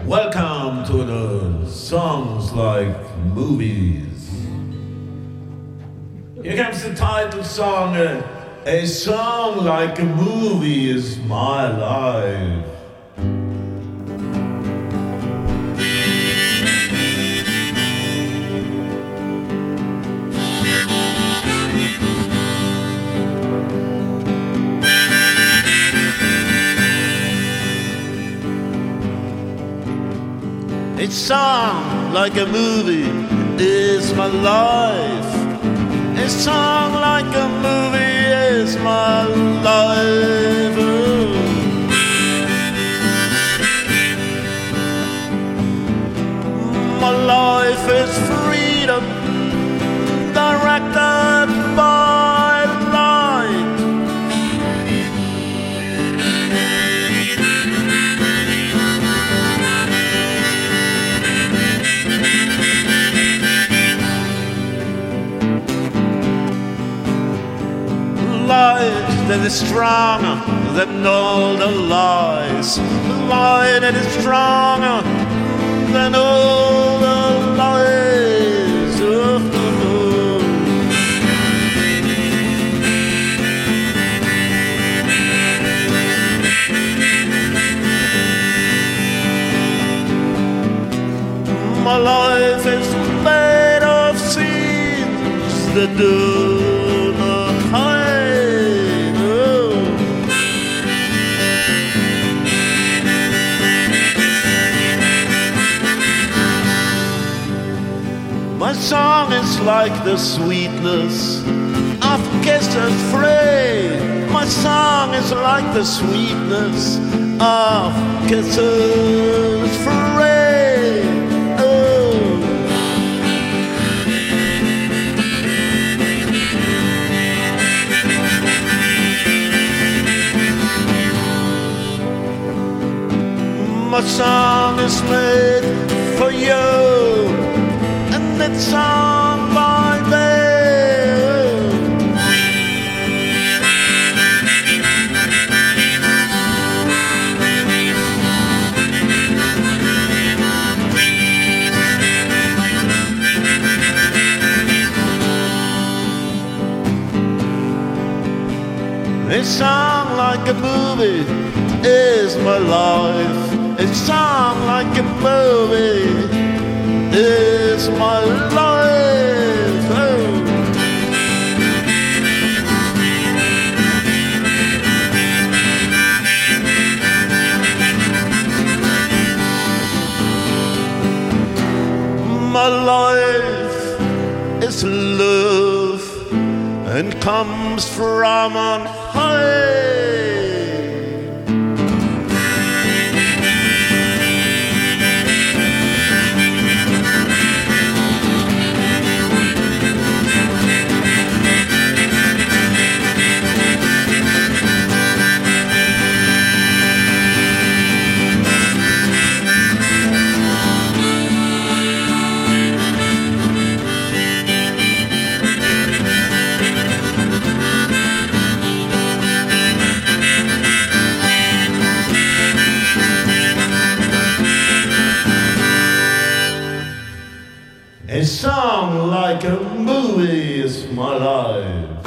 Welcome to the Songs Like Movies. Here comes the title song. A song like a movie is my life. A song like a movie is my life. A song like a movie is my life. My life is freedom, directed by light. Light that is stronger than all the lies. Light that is stronger than all the lies. My life is made of scenes that do not hide. My song is like the sweetness of kisses free. My song is like the sweetness of kisses free. Oh. My song is made for you, and it's on by me. A song like a movie is my life. A song like a movie is my life. Oh. My life is love and comes from on high. A song like a movie is my life.